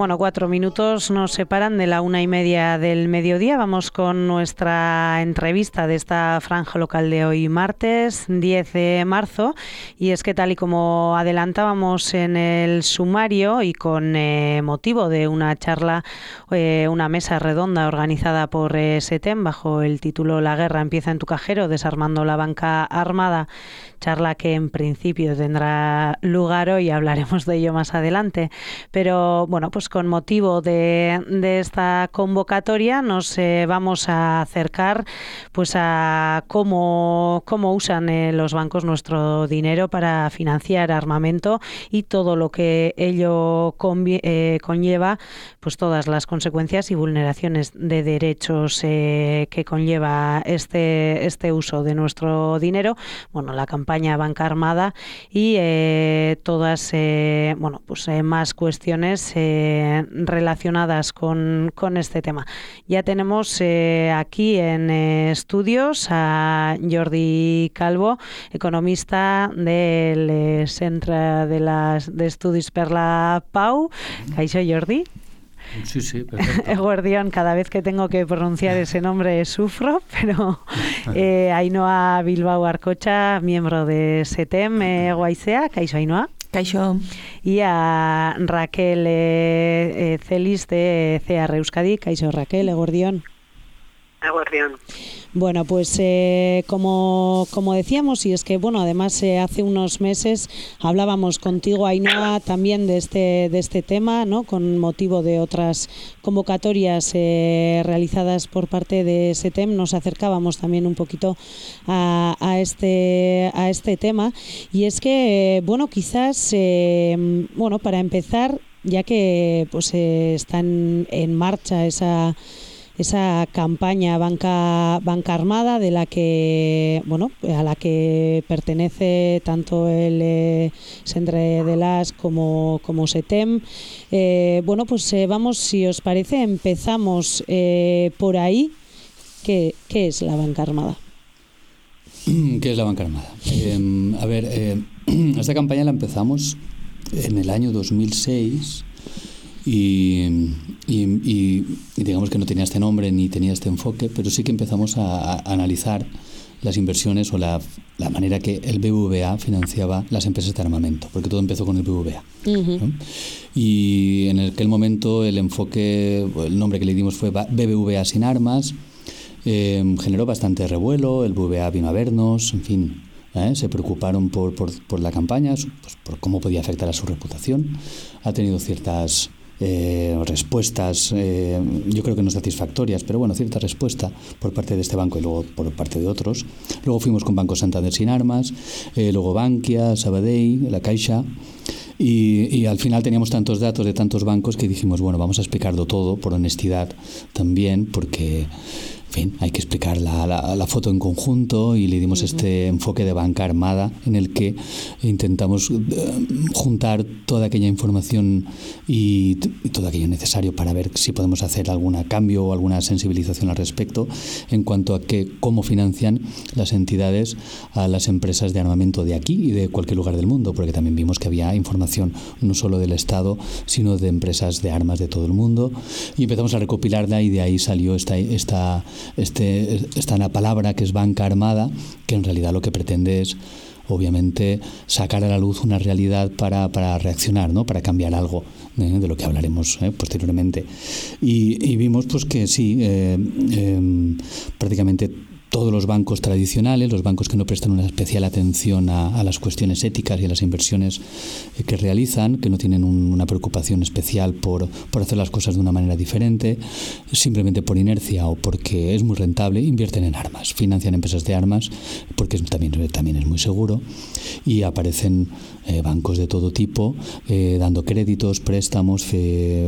Bueno, 4 minutos nos separan de la 1:30 del mediodía. Vamos con nuestra entrevista de esta franja local de hoy, martes 10 de marzo. Y es que, tal y como adelantábamos en el sumario y con motivo de una charla, una mesa redonda organizada por SETEM bajo el título La guerra empieza en tu cajero, desarmando la banca armada, charla que en principio tendrá lugar hoy, hablaremos de ello más adelante. Pero bueno, pues con motivo de esta convocatoria nos vamos a acercar pues a cómo usan los bancos nuestro dinero para financiar armamento y todo lo que ello conlleva, pues todas las consecuencias y vulneraciones de derechos que conlleva este uso de nuestro dinero. Bueno, la campaña Banca Armada y todas más cuestiones relacionadas con este tema. Ya tenemos aquí en estudios a Jordi Calvo, economista del Centre de Estudis per la Pau. Kaixo, Jordi. Sí, perfecto. Eguerdión, cada vez que tengo que pronunciar ese nombre sufro, pero Ainhoa Bilbao Arcocha, miembro de SETEM Guaisea. Kaixo, Ainhoa. Kaixo. Y a Raquel Celis de CEAR Euskadi. Kaixo, Raquel, eguerdión. Eguerdión. Bueno, pues como decíamos, y es que bueno, además hace unos meses hablábamos contigo, Ainhoa, también de este tema, ¿no? Con motivo de otras convocatorias realizadas por parte de SETEM, nos acercábamos también un poquito a este tema, y es que bueno, quizás para empezar, ya que pues está en marcha esa campaña Banca Armada, de la que a la que pertenece tanto el Centre de las como SETEM. Vamos, si os parece, empezamos por ahí. ¿Qué es la Banca Armada? ¿Qué es la Banca Armada? Esta campaña la empezamos en el año 2006 y digamos que no tenía este nombre ni tenía este enfoque, pero sí que empezamos a analizar las inversiones o la manera que el BBVA financiaba las empresas de armamento, porque todo empezó con el BBVA. Uh-huh. ¿No? Y en aquel momento el enfoque, el nombre que le dimos fue BBVA sin armas. Generó bastante revuelo, el BBVA vino a vernos, en fin, se preocuparon por la campaña, pues, por cómo podía afectar a su reputación. Ha tenido ciertas respuestas, yo creo que no satisfactorias, pero bueno, cierta respuesta por parte de este banco y luego por parte de otros. Luego fuimos con Banco Santander sin armas, luego Bankia, Sabadell, La Caixa, y al final teníamos tantos datos de tantos bancos que dijimos, bueno, vamos a explicarlo todo por honestidad también, porque en fin, hay que explicar la foto en conjunto, y le dimos este enfoque de banca armada en el que intentamos juntar toda aquella información y todo aquello necesario para ver si podemos hacer algún cambio o alguna sensibilización al respecto en cuanto a cómo financian las entidades a las empresas de armamento de aquí y de cualquier lugar del mundo, porque también vimos que había información no solo del Estado, sino de empresas de armas de todo el mundo, y empezamos a recopilarla, y de ahí salió esta palabra que es Banca Armada, que en realidad lo que pretende es, obviamente, sacar a la luz una realidad para reaccionar, ¿no? Para cambiar algo, de lo que hablaremos posteriormente. Y vimos pues que sí, prácticamente todos los bancos tradicionales, los bancos que no prestan una especial atención a las cuestiones éticas y a las inversiones que realizan, que no tienen una preocupación especial por hacer las cosas de una manera diferente, simplemente por inercia o porque es muy rentable, invierten en armas, financian empresas de armas, porque también es muy seguro, y aparecen bancos de todo tipo, dando créditos, préstamos,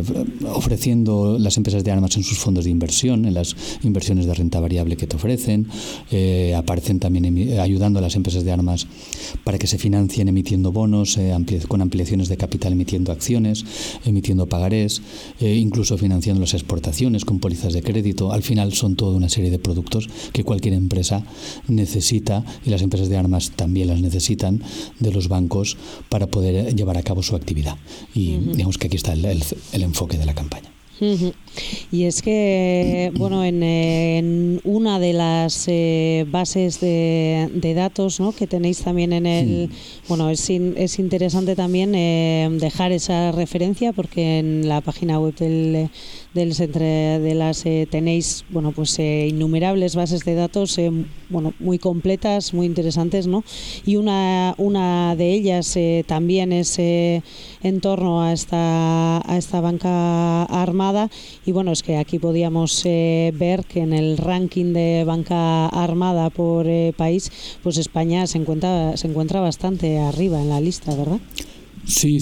ofreciendo las empresas de armas en sus fondos de inversión, en las inversiones de renta variable que te ofrecen, aparecen también ayudando a las empresas de armas para que se financien emitiendo bonos, con ampliaciones de capital emitiendo acciones, emitiendo pagarés, incluso financiando las exportaciones con pólizas de crédito. Al final son toda una serie de productos que cualquier empresa necesita, y las empresas de armas también las necesitan, de los bancos para poder llevar a cabo su actividad. Y digamos que aquí está el enfoque de la campaña. Y es que, bueno, en una de las bases de datos, ¿no?, que tenéis también en el... Bueno, es interesante también dejar esa referencia, porque en la página web del Centre de las tenéis, bueno, pues innumerables bases de datos, bueno, muy completas, muy interesantes, ¿no? Y una de ellas también es en torno a esta banca armada. Y bueno, es que aquí podíamos ver que en el ranking de banca armada por país, pues España se encuentra bastante arriba en la lista, ¿verdad? Sí.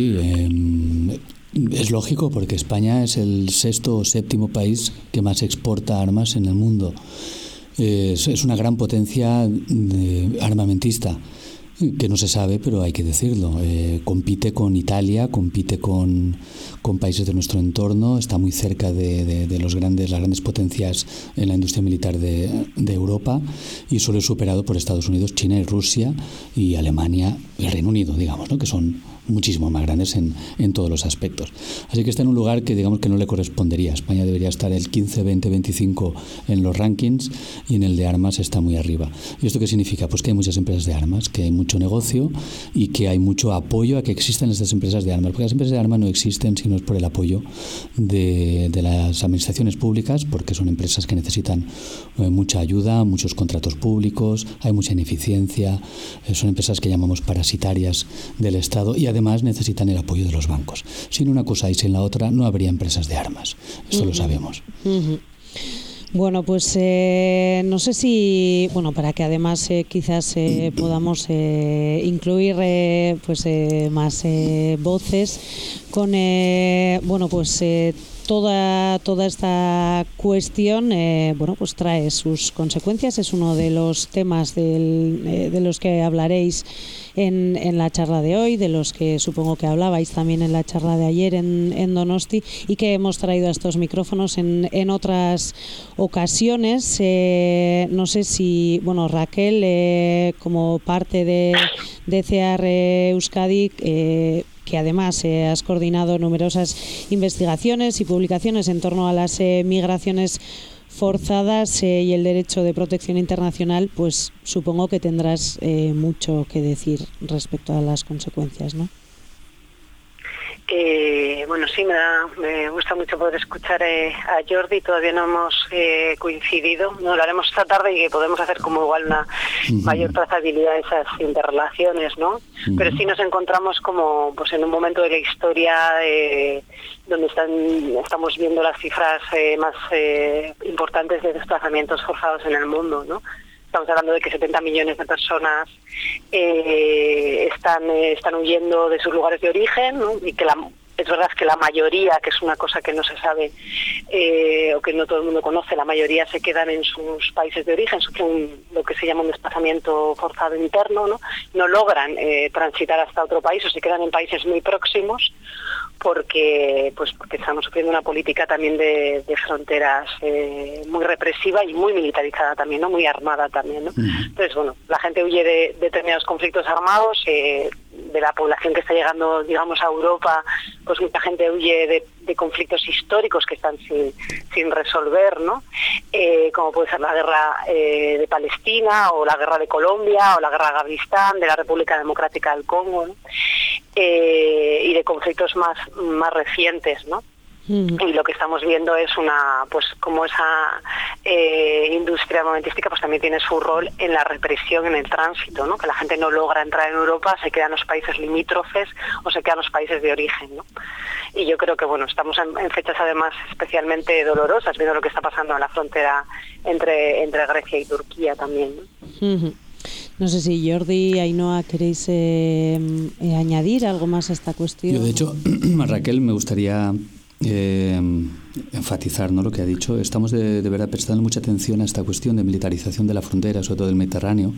Es lógico, porque España es el 6º o 7º país que más exporta armas en el mundo. Es una gran potencia armamentista, que no se sabe, pero hay que decirlo. Compite con Italia, compite con países de nuestro entorno, está muy cerca de las grandes potencias en la industria militar de Europa, y solo es superado por Estados Unidos, China y Rusia, y Alemania y el Reino Unido, digamos, ¿no?, que son muchísimo más grandes en todos los aspectos. Así que está en un lugar que digamos que no le correspondería. España debería estar el 15, 20, 25 en los rankings, y en el de armas está muy arriba. ¿Y esto qué significa? Pues que hay muchas empresas de armas, que hay mucho negocio y que hay mucho apoyo a que existan estas empresas de armas, porque las empresas de armas no existen si no es por el apoyo de las administraciones públicas, porque son empresas que necesitan mucha ayuda, muchos contratos públicos, hay mucha ineficiencia, son empresas que llamamos parasitarias del Estado, y además necesitan el apoyo de los bancos. Sin una cosa y sin la otra no habría empresas de armas. Esto lo sabemos. Bueno, pues no sé si, bueno, para que además quizás podamos incluir más voces con, bueno, pues toda esta cuestión, bueno, pues trae sus consecuencias. Es uno de los temas de los que hablaréis en la charla de hoy, de los que supongo que hablabais también en la charla de ayer en Donosti, y que hemos traído a estos micrófonos en otras ocasiones. No sé si, bueno, Raquel, como parte de CEAR Euskadi, que además has coordinado numerosas investigaciones y publicaciones en torno a las migraciones forzadas y el derecho de protección internacional, pues supongo que tendrás mucho que decir respecto a las consecuencias, ¿no? Bueno, sí, me gusta mucho poder escuchar a Jordi. Todavía no hemos coincidido, no lo haremos esta tarde, y que podemos hacer como igual una mayor trazabilidad de esas interrelaciones, ¿no? Pero sí nos encontramos como pues en un momento de la historia donde estamos viendo las cifras más importantes de desplazamientos forzados en el mundo, ¿no? Estamos hablando de que 70 millones de personas están huyendo de sus lugares de origen, ¿no? Y que es verdad que la mayoría, que es una cosa que no se sabe o que no todo el mundo conoce, la mayoría se quedan en sus países de origen, sufren lo que se llama un desplazamiento forzado interno, no logran transitar hasta otro país, o se quedan en países muy próximos, porque estamos sufriendo una política también de fronteras muy represiva y muy militarizada también, ¿no? Muy armada también, ¿no? Entonces, bueno, la gente huye de determinados conflictos armados, de la población que está llegando, digamos, a Europa, pues mucha gente huye de conflictos históricos que están sin resolver, ¿no? Como puede ser la guerra de Palestina, o la guerra de Colombia, o la guerra de Afganistán, de la República Democrática del Congo, ¿no? Y de conflictos más recientes, ¿no? Y lo que estamos viendo es como esa industria armamentística pues también tiene su rol en la represión, en el tránsito, ¿no? Que la gente no logra entrar en Europa, se queda en los países limítrofes o se queda en los países de origen, ¿no? Y yo creo que bueno, estamos en fechas además especialmente dolorosas, viendo lo que está pasando en la frontera entre Grecia y Turquía también, ¿no? No sé si Jordi, Ainhoa, queréis añadir algo más a esta cuestión. Yo, de hecho, a Raquel me gustaría enfatizar, ¿no?, lo que ha dicho. Estamos de verdad prestando mucha atención a esta cuestión de militarización de la frontera, sobre todo del Mediterráneo,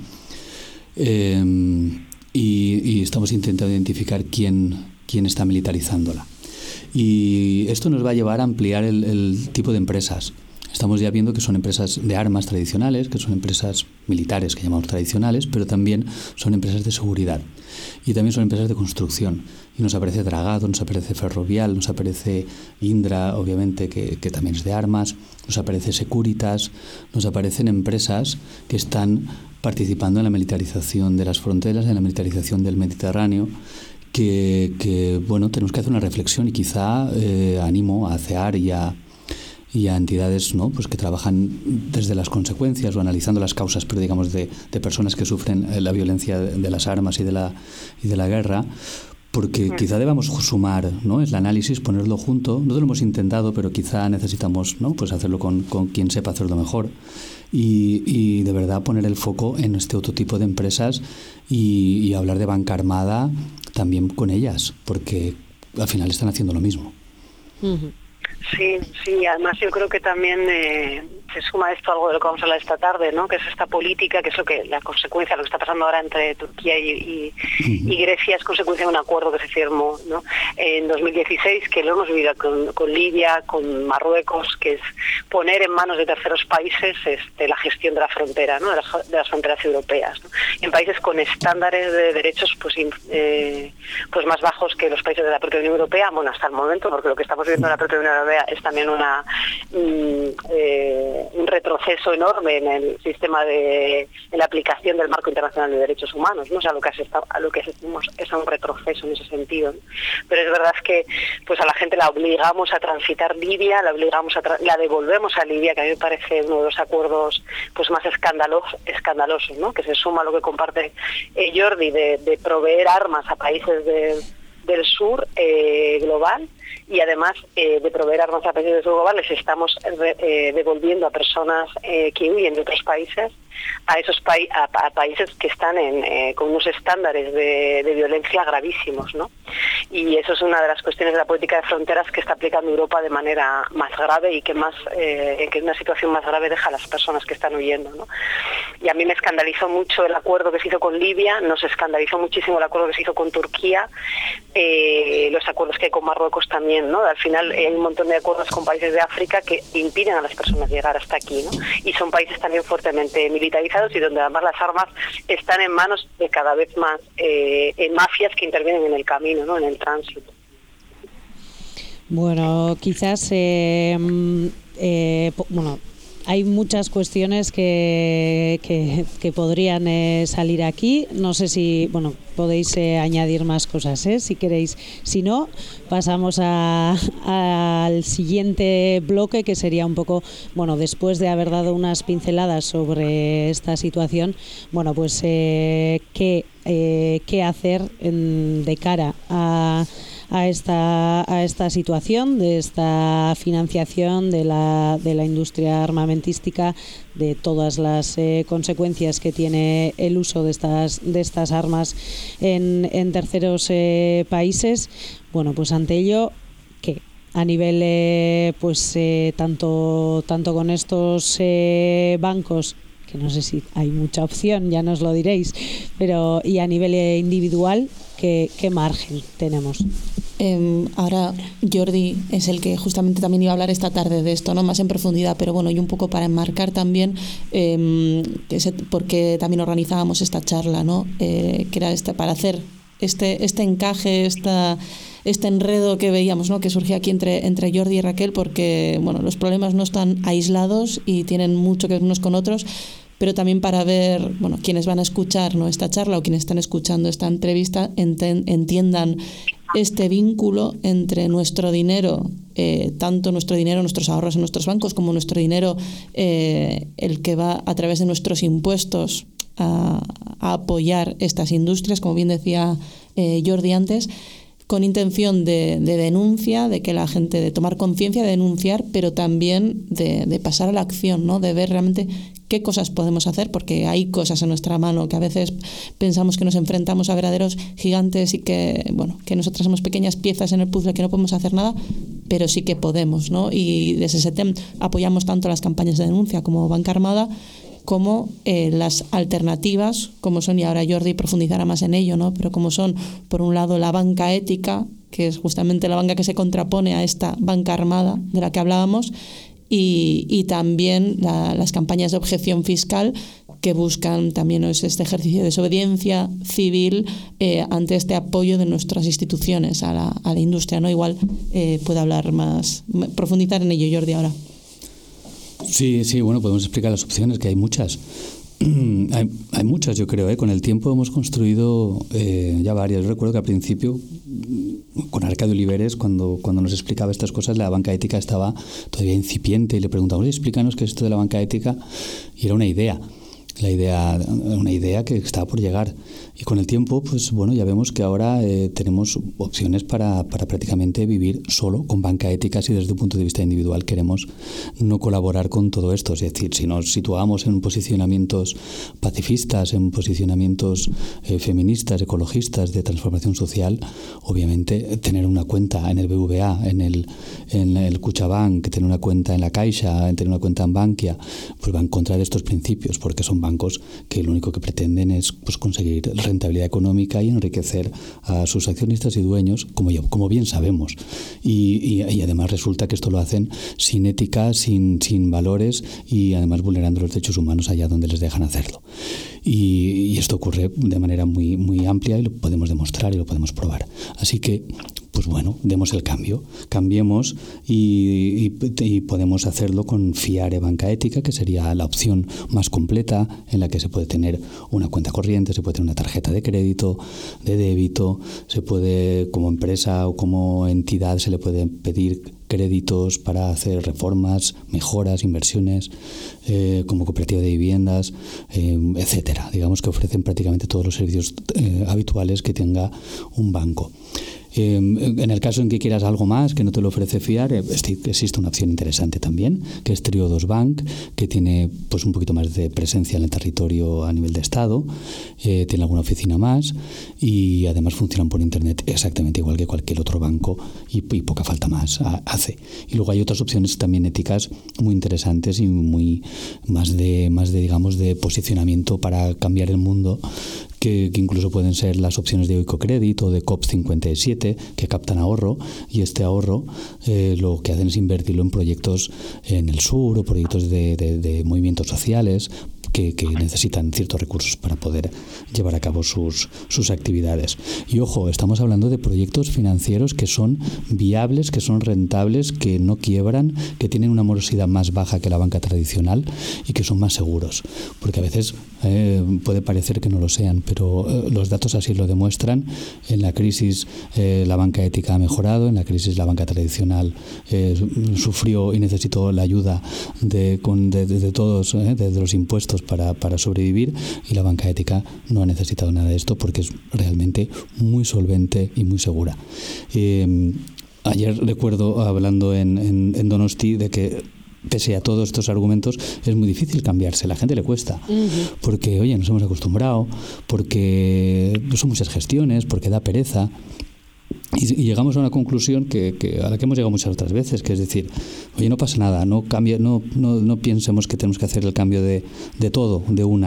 y estamos intentando identificar quién está militarizándola. Y esto nos va a llevar a ampliar el tipo de empresas. Estamos ya viendo que son empresas de armas tradicionales, que son empresas militares que llamamos tradicionales, pero también son empresas de seguridad y también son empresas de construcción. Y nos aparece Dragados, nos aparece Ferrovial, nos aparece Indra, obviamente, que también es de armas, nos aparece Securitas, nos aparecen empresas que están participando en la militarización de las fronteras, en la militarización del Mediterráneo, que bueno, tenemos que hacer una reflexión y quizá animo a CEAR y a entidades, ¿no?, pues que trabajan desde las consecuencias o analizando las causas, pero digamos de personas que sufren la violencia de las armas y de la guerra, porque quizá debamos sumar, ¿no?, el análisis, ponerlo junto. Nosotros lo hemos intentado, pero quizá necesitamos, ¿no?, pues hacerlo con quien sepa hacerlo mejor y de verdad poner el foco en este otro tipo de empresas y hablar de banca armada también con ellas, porque al final están haciendo lo mismo. Uh-huh. Sí, además yo creo que también se suma esto algo de lo que vamos a hablar esta tarde, ¿no?, que es esta política, que es la consecuencia de lo que está pasando ahora entre Turquía y Grecia, es consecuencia de un acuerdo que se firmó, ¿no?, en 2016, que lo hemos vivido con Libia, con Marruecos, que es poner en manos de terceros países la gestión de la frontera, ¿no?, de las fronteras europeas, ¿no?, en países con estándares de derechos pues más bajos que los países de la propia Unión Europea, bueno, hasta el momento, porque lo que estamos viendo en la propia Unión Europea es también un retroceso enorme en el sistema en la aplicación del marco internacional de derechos humanos, ¿no? O sea, lo que asistimos es a un retroceso en ese sentido, ¿no? Pero es verdad que pues a la gente la obligamos a transitar Libia, la devolvemos a Libia, que a mí me parece uno de los acuerdos pues más escandalosos, ¿no?, que se suma a lo que comparte Jordi de proveer armas a países del sur global, y además de proveer armas a países del sur global les estamos devolviendo a personas que huyen de otros países a esos países que están con unos estándares de violencia gravísimos, ¿no? Y eso es una de las cuestiones de la política de fronteras que está aplicando Europa de manera más grave y que en una situación más grave deja a las personas que están huyendo, ¿no? Y a mí me escandalizó mucho el acuerdo que se hizo con Libia, nos escandalizó muchísimo el acuerdo que se hizo con Turquía, los acuerdos que hay con Marruecos también, ¿no? Al final hay un montón de acuerdos con países de África que impiden a las personas llegar hasta aquí, ¿no? Y son países también fuertemente militarizados y donde además las armas están en manos de cada vez más mafias que intervienen en el camino, ¿no?, en el tránsito. Bueno, quizás hay muchas cuestiones que podrían salir aquí. No sé si podéis añadir más cosas, si queréis. Si no, pasamos al siguiente bloque, que sería un poco, después de haber dado unas pinceladas sobre esta situación, pues qué hacer de cara a esta situación, de esta financiación de la industria armamentística, de todas las consecuencias que tiene el uso de estas armas en terceros países. Pues ante ello, ¿qué? A nivel tanto con estos bancos, que no sé si hay mucha opción, ya nos lo diréis, pero y a nivel individual, ¿qué margen tenemos? Ahora Jordi es el que justamente también iba a hablar esta tarde de esto, ¿no?, más en profundidad, pero y un poco para enmarcar también porque también organizábamos esta charla, ¿no?, que era para hacer este encaje, este enredo que veíamos, ¿no?, que surgía aquí entre Jordi y Raquel, porque los problemas no están aislados y tienen mucho que ver unos con otros, pero también para ver, quienes van a escuchar, ¿no?, esta charla, o quienes están escuchando esta entrevista, entiendan este vínculo entre nuestro dinero, tanto nuestro dinero, nuestros ahorros en nuestros bancos, como nuestro dinero, el que va a través de nuestros impuestos a apoyar estas industrias, como bien decía Jordi antes, con intención de denuncia, de que la gente, de tomar conciencia, de denunciar, pero también de pasar a la acción, ¿no?, de ver realmente qué cosas podemos hacer, porque hay cosas en nuestra mano que a veces pensamos que nos enfrentamos a verdaderos gigantes y que nosotras somos pequeñas piezas en el puzzle que no podemos hacer nada, pero sí que podemos, ¿no? Y desde SETEM apoyamos tanto las campañas de denuncia como Banca Armada, como las alternativas, como son, y ahora Jordi profundizará más en ello, ¿no? Pero como son, por un lado, la banca ética, que es justamente la banca que se contrapone a esta banca armada de la que hablábamos, y también las campañas de objeción fiscal, que buscan también este ejercicio de desobediencia civil ante este apoyo de nuestras instituciones a la industria, ¿no? Igual puede hablar más, profundizar en ello Jordi ahora. Sí, bueno, podemos explicar las opciones, que hay muchas. Hay muchas, yo creo. Con el tiempo hemos construido ya varias. Yo recuerdo que al principio, con Arcadio Oliveres, cuando nos explicaba estas cosas, la banca ética estaba todavía incipiente y le preguntamos, explícanos qué es esto de la banca ética, y era una idea. Una idea que estaba por llegar, y con el tiempo pues bueno, ya vemos que ahora tenemos opciones para prácticamente vivir solo con banca ética si desde un punto de vista individual queremos no colaborar con todo esto. Es decir, si nos situamos en posicionamientos pacifistas, en posicionamientos feministas, ecologistas, de transformación social, obviamente tener una cuenta en el BBVA, en el Kutxabank, tener una cuenta en la Caixa, tener una cuenta en Bankia, pues va en contra de estos principios, porque son bancos que lo único que pretenden es pues conseguir rentabilidad económica y enriquecer a sus accionistas y dueños, como bien sabemos. Y además resulta que esto lo hacen sin ética, sin valores, y además vulnerando los derechos humanos allá donde les dejan hacerlo. Y esto ocurre de manera muy, muy amplia, y lo podemos demostrar y lo podemos probar. Así que, pues bueno, demos el cambio, cambiemos y podemos hacerlo con FIARE Banca Ética, que sería la opción más completa, en la que se puede tener una cuenta corriente, se puede tener una tarjeta de crédito, de débito, se puede, como empresa o como entidad, se le puede pedir créditos para hacer reformas, mejoras, inversiones, como cooperativa de viviendas, etcétera. Digamos que ofrecen prácticamente todos los servicios habituales que tenga un banco. En el caso en que quieras algo más que no te lo ofrece FIARE, existe una opción interesante también, que es Triodos Bank, que tiene pues un poquito más de presencia en el territorio a nivel de Estado, tiene alguna oficina más, y además funcionan por Internet exactamente igual que cualquier otro banco, y poca falta más hace. Y luego hay otras opciones también éticas muy interesantes y muy más de digamos de posicionamiento para cambiar el mundo, que incluso pueden ser las opciones de Oikocredit o de COP57, que captan ahorro, y este ahorro lo que hacen es invertirlo en proyectos en el sur o proyectos de movimientos sociales que necesitan ciertos recursos para poder llevar a cabo sus actividades. Y ojo, estamos hablando de proyectos financieros que son viables, que son rentables, que no quiebran, que tienen una morosidad más baja que la banca tradicional y que son más seguros. Porque a veces puede parecer que no lo sean, pero los datos así lo demuestran. En la crisis la banca ética ha mejorado, en la crisis la banca tradicional sufrió y necesitó la ayuda de todos, de los impuestos para sobrevivir, y la banca ética no ha necesitado nada de esto porque es realmente muy solvente y muy segura. Ayer recuerdo hablando en Donosti de que pese a todos estos argumentos es muy difícil cambiarse, a la gente le cuesta, porque oye, nos hemos acostumbrado, porque son muchas gestiones, porque da pereza. Y llegamos a una conclusión a la que hemos llegado muchas otras veces, que es decir, oye, no pasa nada, no pensemos que tenemos que hacer el cambio de todo,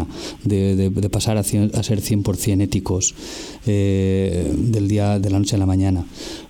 de pasar a ser 100% éticos de la noche a la mañana.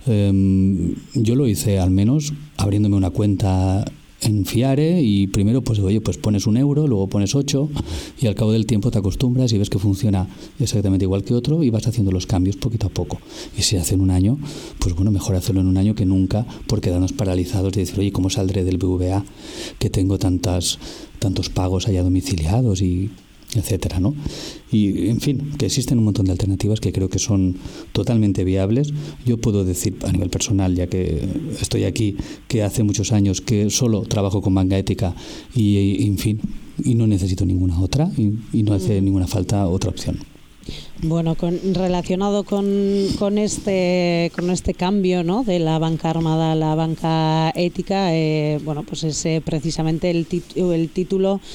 Yo lo hice al menos abriéndome una cuenta en FIARE, y primero pues pones 1 euro, luego pones 8, y al cabo del tiempo te acostumbras y ves que funciona exactamente igual que otro, y vas haciendo los cambios poquito a poco. Y si hace en un año, pues bueno, mejor hacerlo en un año que nunca, por quedarnos paralizados y decir, oye, ¿cómo saldré del BBVA que tengo tantos pagos allá domiciliados y etcétera, ¿no? Y en fin, que existen un montón de alternativas que creo que son totalmente viables. Yo puedo decir a nivel personal, ya que estoy aquí, que hace muchos años que solo trabajo con banca ética y en fin, y no necesito ninguna otra, y no hace ninguna falta otra opción. Bueno, relacionado con este cambio, ¿no?, de la banca armada a la banca ética, bueno, pues es precisamente el título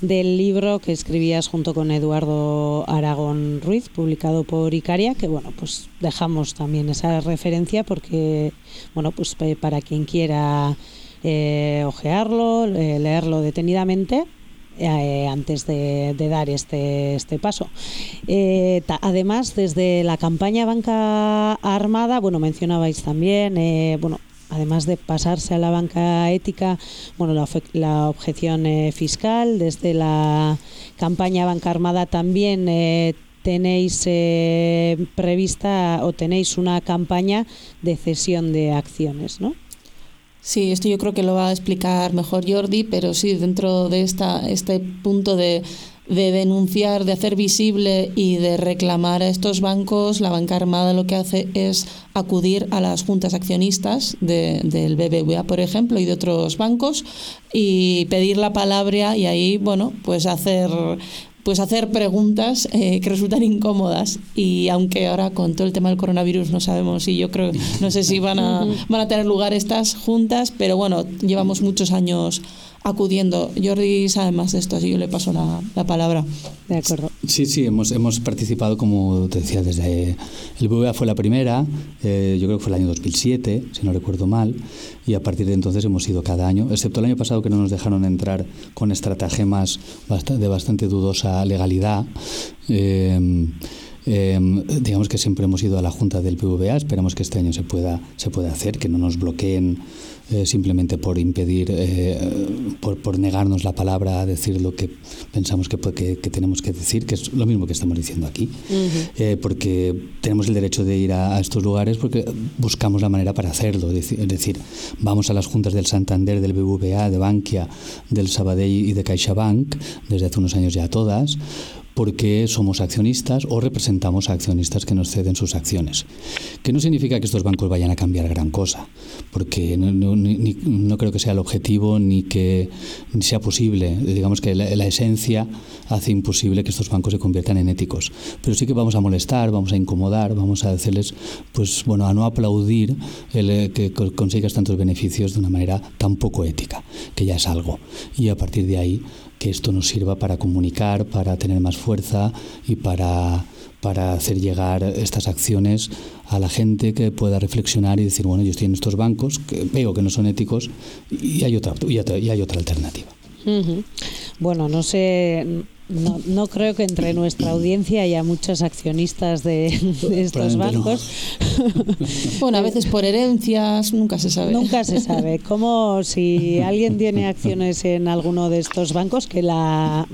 del libro que escribías junto con Eduardo Aragón Ruiz, publicado por Icaria, que bueno, pues dejamos también esa referencia porque, bueno, pues para quien quiera ojearlo, leerlo detenidamente, antes de dar este paso. Además, desde la campaña Banca Armada, bueno, mencionabais también, además de pasarse a la banca ética, bueno, la objeción fiscal. Desde la campaña Banca Armada también tenéis prevista o tenéis una campaña de cesión de acciones, ¿no? Sí, esto yo creo que lo va a explicar mejor Jordi, pero sí, dentro de este punto de denunciar, de hacer visible y de reclamar a estos bancos, la Banca Armada lo que hace es acudir a las juntas accionistas del BBVA, por ejemplo, y de otros bancos, y pedir la palabra, y ahí, bueno, pues hacer preguntas que resultan incómodas. Y aunque ahora con todo el tema del coronavirus no sabemos, y yo creo, no sé si van a tener lugar estas juntas, pero bueno, llevamos muchos años acudiendo. Jordi sabe más de esto, así yo le paso la palabra. De acuerdo. Sí, hemos participado, como te decía, desde el BBVA fue la primera, yo creo que fue el año 2007, si no recuerdo mal, y a partir de entonces hemos ido cada año, excepto el año pasado que no nos dejaron entrar con estratagemas de bastante dudosa legalidad. Digamos que siempre hemos ido a la Junta del BBVA. Esperamos que este año se pueda hacer, que no nos bloqueen simplemente por impedir, por negarnos la palabra a decir lo que pensamos que tenemos que decir, que es lo mismo que estamos diciendo aquí. Porque tenemos el derecho de ir a estos lugares porque buscamos la manera para hacerlo. Es decir, vamos a las juntas del Santander, del BBVA, de Bankia, del Sabadell y de CaixaBank, desde hace unos años ya todas, porque somos accionistas o representamos a accionistas que nos ceden sus acciones. Que no significa que estos bancos vayan a cambiar gran cosa, porque no creo que sea el objetivo ni que sea posible. Digamos que la esencia hace imposible que estos bancos se conviertan en éticos. Pero sí que vamos a molestar, vamos a incomodar, vamos a decirles, pues bueno, a no aplaudir que consigas tantos beneficios de una manera tan poco ética, que ya es algo. Y a partir de ahí, que esto nos sirva para comunicar, para tener más fuerza y para hacer llegar estas acciones a la gente que pueda reflexionar y decir, bueno, yo estoy en estos bancos, que veo que no son éticos y hay otra alternativa. Bueno, no sé, no creo que entre nuestra audiencia haya muchos accionistas de estos bancos. No. Bueno, a veces por herencias, nunca se sabe. Nunca se sabe. Como si alguien tiene acciones en alguno de estos bancos, que la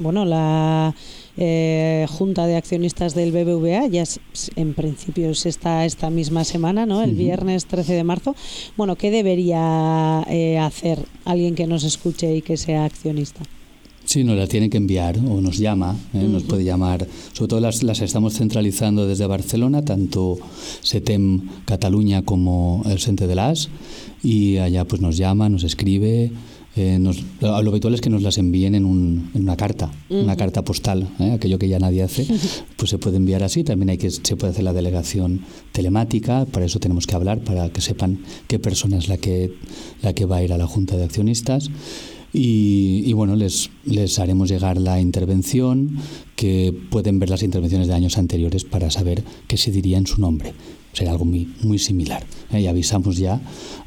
Junta de Accionistas del BBVA ya en principio es esta misma semana, ¿no? El viernes 13 de marzo. Bueno, ¿qué debería hacer alguien que nos escuche y que sea accionista? Sí, nos la tiene que enviar o nos llama, nos puede llamar. Sobre todo las estamos centralizando desde Barcelona, tanto SETEM Cataluña como el Centre de l'As, y allá pues nos llama, nos escribe. Lo habitual es que nos las envíen en una carta, una carta postal, aquello que ya nadie hace, pues se puede enviar así. También se puede hacer la delegación telemática, para eso tenemos que hablar, para que sepan qué persona es la que va a ir a la Junta de Accionistas. Y bueno, les haremos llegar la intervención, que pueden ver las intervenciones de años anteriores para saber qué se diría en su nombre. Será algo muy, muy similar. Y avisamos ya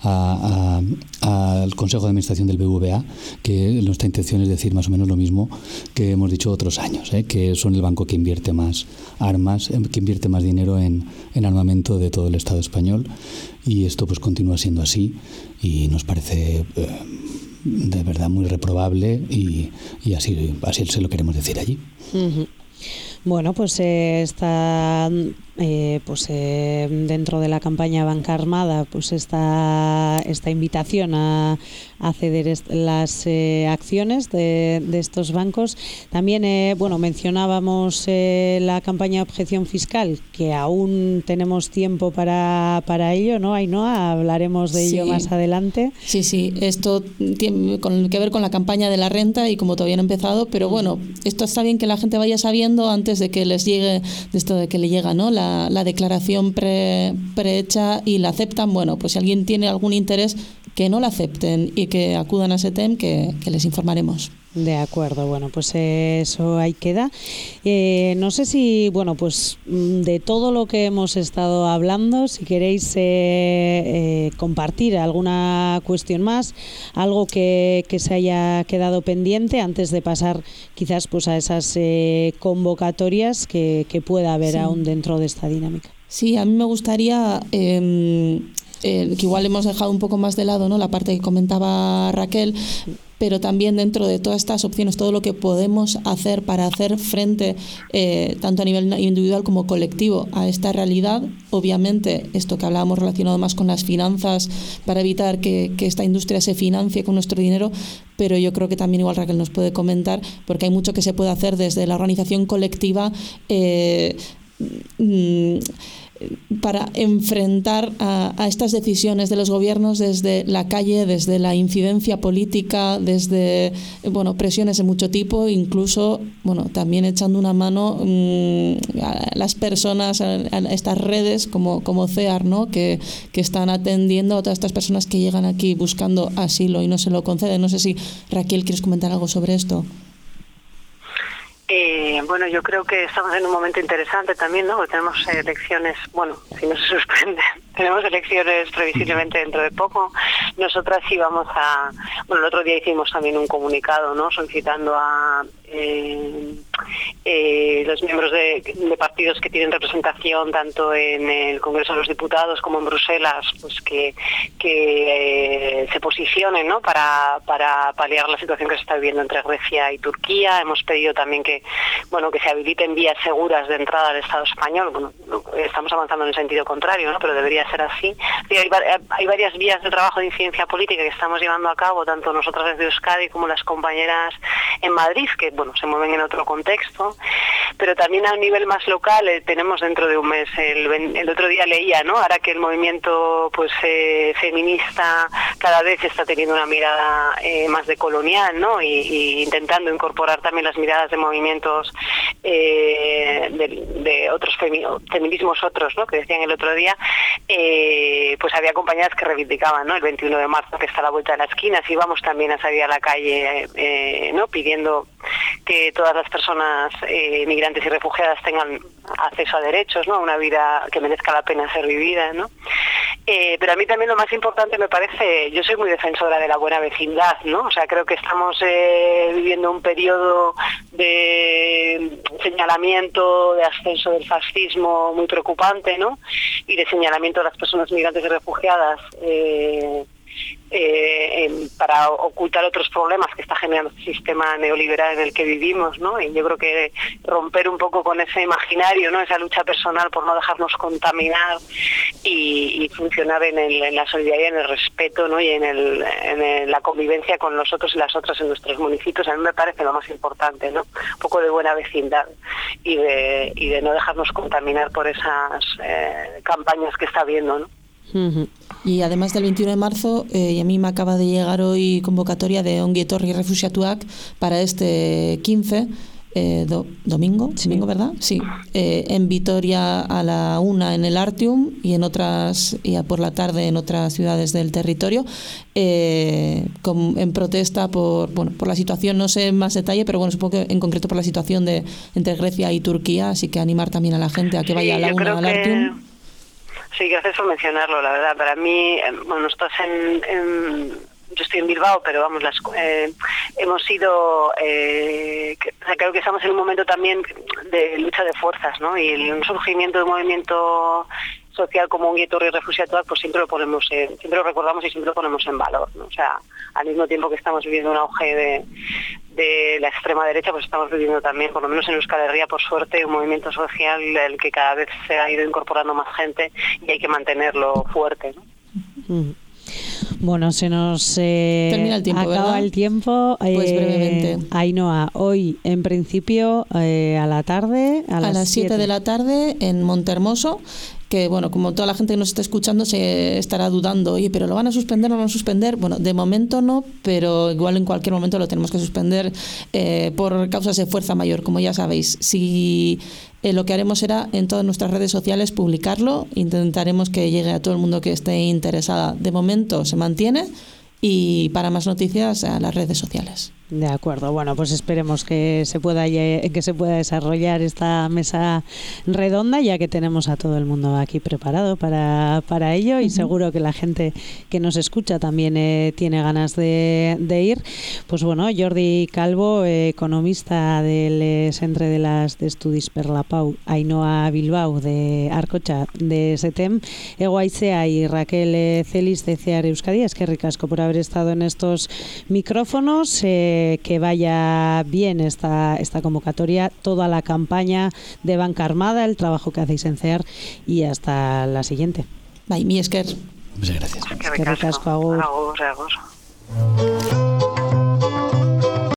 al Consejo de Administración del BBVA que nuestra intención es decir más o menos lo mismo que hemos dicho otros años, que son el banco que invierte más armas, que invierte más dinero en armamento de todo el Estado español, y esto pues continúa siendo así y nos parece de verdad muy reprobable, y así se lo queremos decir allí. Bueno, pues está dentro de la campaña Banca Armada, pues esta invitación a ceder las acciones de estos bancos. También mencionábamos la campaña de objeción fiscal, que aún tenemos tiempo para ello, ¿no, Ainhoa? Hablaremos de ello más adelante. Sí, esto tiene que ver con la campaña de la renta, y como todavía no ha empezado, pero bueno, esto está bien que la gente vaya sabiendo antes de que les llegue, de esto de que le llega, ¿no?, la declaración prehecha y la aceptan. Bueno, pues si alguien tiene algún interés, que no la acepten y que acudan a SETEM, que les informaremos. De acuerdo, bueno, pues eso ahí queda. No sé si, bueno, pues de todo lo que hemos estado hablando, si queréis compartir alguna cuestión más, algo que se haya quedado pendiente antes de pasar quizás pues a esas convocatorias que pueda haber aún dentro de esta dinámica. Sí, a mí me gustaría... que igual hemos dejado un poco más de lado, ¿no?, la parte que comentaba Raquel, pero también dentro de todas estas opciones, todo lo que podemos hacer para hacer frente, tanto a nivel individual como colectivo, a esta realidad. Obviamente, esto que hablábamos relacionado más con las finanzas, para evitar que esta industria se financie con nuestro dinero, pero yo creo que también igual Raquel nos puede comentar, porque hay mucho que se puede hacer desde la organización colectiva, para enfrentar a estas decisiones de los gobiernos desde la calle, desde la incidencia política, desde presiones de mucho tipo, incluso también echando una mano a las personas, a estas redes como CEAR, ¿no?, que están atendiendo a todas estas personas que llegan aquí buscando asilo y no se lo conceden. No sé si, Raquel, ¿quieres comentar algo sobre esto? Yo creo que estamos en un momento interesante también, ¿no? Porque tenemos elecciones, si no se suspende, tenemos elecciones previsiblemente dentro de poco. Nosotras íbamos el otro día hicimos también un comunicado, ¿no?, solicitando a los miembros de partidos que tienen representación tanto en el Congreso de los Diputados como en Bruselas, pues que se posicionen, ¿no?, para paliar la situación que se está viviendo entre Grecia y Turquía. Hemos pedido también que se habiliten vías seguras de entrada al Estado español. Estamos avanzando en el sentido contrario, ¿no?, pero debería ser así. Hay varias vías de trabajo de incidencia política que estamos llevando a cabo, tanto nosotras desde Euskadi como las compañeras en Madrid, que se mueven en otro contexto, pero también a un nivel más local tenemos dentro de un mes, el otro día leía, ¿no?, ahora que el movimiento feminista cada vez está teniendo una mirada más decolonial, ¿no?, y intentando incorporar también las miradas de movimientos de otros feminismos otros, ¿no?, que decían el otro día, pues había compañeras que reivindicaban, ¿no?, el 21 de marzo que está a la vuelta de la esquina. Si vamos también a salir a la calle, ¿no?, pidiendo que todas las personas migrantes y refugiadas tengan acceso a derechos, ¿no?, a una vida que merezca la pena ser vivida, ¿no? Pero a mí también lo más importante me parece, yo soy muy defensora de la buena vecindad, ¿no? O sea, creo que estamos viviendo un periodo de señalamiento, de ascenso del fascismo muy preocupante, ¿no?, y de señalamiento de las personas migrantes y refugiadas para ocultar otros problemas que está generando el sistema neoliberal en el que vivimos, ¿no? Y yo creo que romper un poco con ese imaginario, ¿no?, esa lucha personal por no dejarnos contaminar y funcionar en la solidaridad, en el respeto, ¿no?, y en la convivencia con los otros y las otras en nuestros municipios. A mí me parece lo más importante, ¿no?, un poco de buena vecindad y de no dejarnos contaminar por esas campañas que está habiendo, ¿no? Uh-huh. Y además del 21 de marzo, y a mí me acaba de llegar hoy convocatoria de Ongi Etorri Refuxiatuak para este 15, domingo, ¿verdad? Sí. En Vitoria a la 1 en el Artium y en otras, y por la tarde en otras ciudades del territorio, en protesta por la situación, no sé en más detalle, pero supongo que en concreto por la situación entre Grecia y Turquía, así que animar también a la gente a que vaya a la 1 al Artium. Sí, gracias por mencionarlo, la verdad. Para mí, estás yo estoy en Bilbao, pero hemos sido, creo que estamos en un momento también de lucha de fuerzas, ¿no? Y el surgimiento de un movimiento social como Ongi Etorri Refuxiatuak, pues siempre lo recordamos y siempre lo ponemos en valor, ¿no? O sea, al mismo tiempo que estamos viviendo un auge de la extrema derecha, pues estamos viviendo también, por lo menos en Euskal Herria, por suerte, un movimiento social del que cada vez se ha ido incorporando más gente y hay que mantenerlo fuerte, ¿no? Bueno, se nos termina el tiempo, acaba, ¿verdad? El tiempo. Pues brevemente. Ainhoa, hoy en principio a la tarde, a las 7 de la tarde en Montermoso, que como toda la gente que nos está escuchando se estará dudando, oye, pero ¿lo van a suspender o no lo van a suspender? Bueno, de momento no, pero igual en cualquier momento lo tenemos que suspender por causas de fuerza mayor, como ya sabéis. Si lo que haremos será en todas nuestras redes sociales publicarlo, intentaremos que llegue a todo el mundo que esté interesada. De momento se mantiene y para más noticias a las redes sociales. De acuerdo, bueno, pues esperemos que se pueda desarrollar esta mesa redonda, ya que tenemos a todo el mundo aquí preparado para ello, y seguro que la gente que nos escucha también tiene ganas de ir. Pues bueno, Jordi Calvo, economista del Centre d'Estudis per la Pau, Ainhoa Bilbao de Arcocha de SETEM, Ego Aizea y Raquel Celis de CEAR Euskadi. Es que ricasco por haber estado en estos micrófonos. Que vaya bien esta convocatoria, toda la campaña de Banca Armada, el trabajo que hacéis en CEAR, y hasta la siguiente. Bai, mi esker. Muchas gracias. Es que ricasco, agur. Agur.